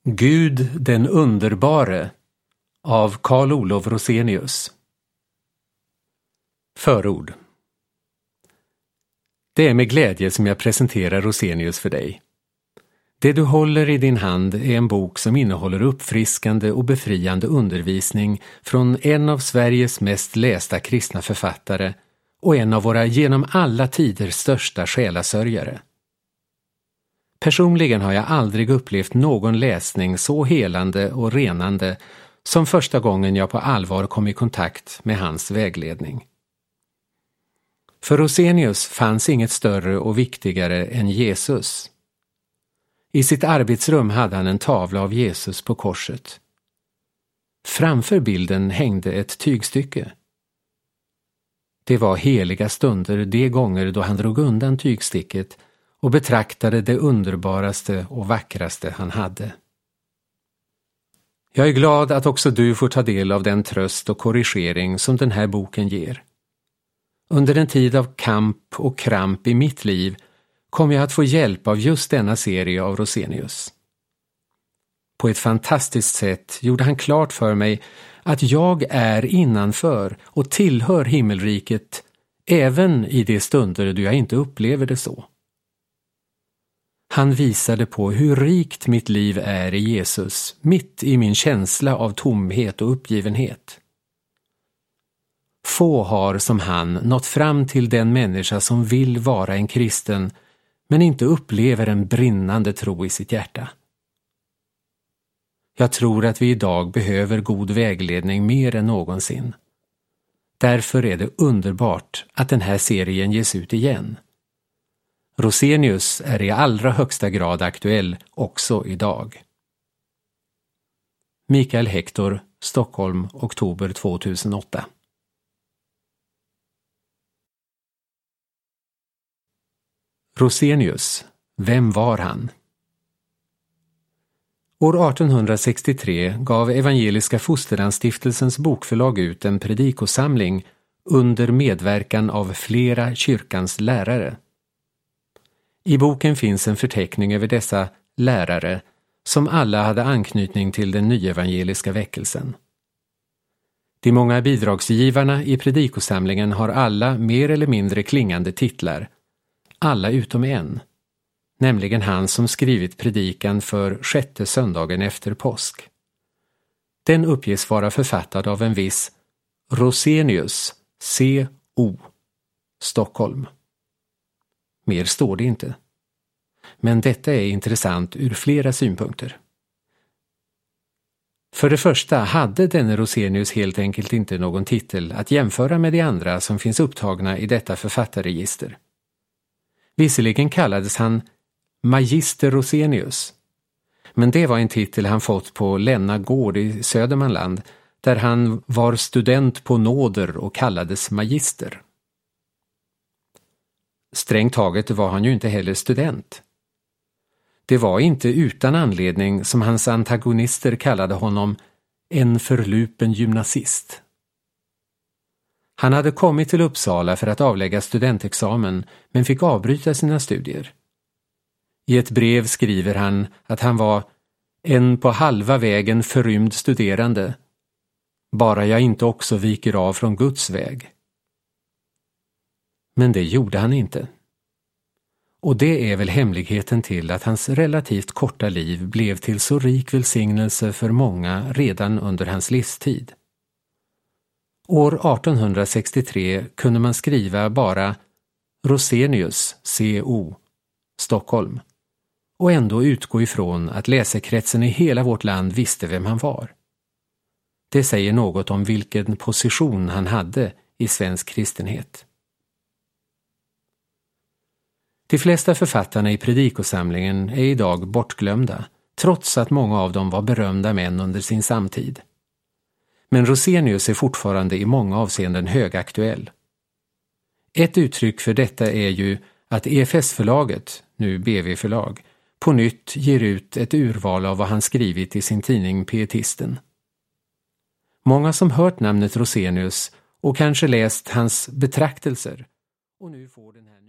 Gud den underbare av Carl Olof Rosenius. Förord. Det är med glädje som jag presenterar Rosenius för dig. Det du håller i din hand är en bok som innehåller uppfriskande och befriande undervisning från en av Sveriges mest lästa kristna författare och en av våra genom alla tider största själasörjare. Personligen har jag aldrig upplevt någon läsning så helande och renande som första gången jag på allvar kom i kontakt med hans vägledning. För Rosenius fanns inget större och viktigare än Jesus. I sitt arbetsrum hade han en tavla av Jesus på korset. Framför bilden hängde ett tygstycke. Det var heliga stunder de gånger då han drog undan tygsticket och betraktade det underbaraste och vackraste han hade. Jag är glad att också du får ta del av den tröst och korrigering som den här boken ger. Under en tid av kamp och kramp i mitt liv kom jag att få hjälp av just denna serie av Rosenius. På ett fantastiskt sätt gjorde han klart för mig att jag är innanför och tillhör himmelriket även i de stunder då jag inte upplever det så. Han visade på hur rikt mitt liv är i Jesus, mitt i min känsla av tomhet och uppgivenhet. Få har som han nått fram till den människa som vill vara en kristen men inte upplever en brinnande tro i sitt hjärta. Jag tror att vi idag behöver god vägledning mer än någonsin. Därför är det underbart att den här serien ges ut igen. Rosenius är i allra högsta grad aktuell också idag. Mikael Hector, Stockholm, oktober 2008. Rosenius, vem var han? År 1863 gav Evangeliska Fosterlandsstiftelsens bokförlag ut en predikosamling under medverkan av flera kyrkans lärare. I boken finns en förteckning över dessa lärare som alla hade anknytning till den nyevangeliska väckelsen. De många bidragsgivarna i predikosamlingen har alla mer eller mindre klingande titlar, alla utom en, nämligen han som skrivit predikan för 6:e söndagen efter påsk. Den uppges vara författad av en viss Rosenius, C.O. Stockholm. Mer står det inte. Men detta är intressant ur flera synpunkter. För det första hade denne Rosenius helt enkelt inte någon titel att jämföra med de andra som finns upptagna i detta författarregister. Visserligen kallades han Magister Rosenius, men det var en titel han fått på Länna gård i Södermanland, där han var student på nåder och kallades magister. Strängt taget var han ju inte heller student. Det var inte utan anledning som hans antagonister kallade honom en förlupen gymnasist. Han hade kommit till Uppsala för att avlägga studentexamen men fick avbryta sina studier. I ett brev skriver han att han var en på halva vägen förrymd studerande, bara jag inte också viker av från Guds väg. Men det gjorde han inte. Och det är väl hemligheten till att hans relativt korta liv blev till så rik välsignelse för många redan under hans livstid. År 1863 kunde man skriva bara Rosenius, C.O. Stockholm, och ändå utgå ifrån att läsekretsen i hela vårt land visste vem han var. Det säger något om vilken position han hade i svensk kristenhet. De flesta författarna i predikosamlingen är idag bortglömda, trots att många av dem var berömda män under sin samtid. Men Rosenius är fortfarande i många avseenden högaktuell. Ett uttryck för detta är ju att EFS-förlaget, nu BV-förlag, på nytt ger ut ett urval av vad han skrivit i sin tidning Pietisten. Många som hört namnet Rosenius och kanske läst hans betraktelser och nu får den här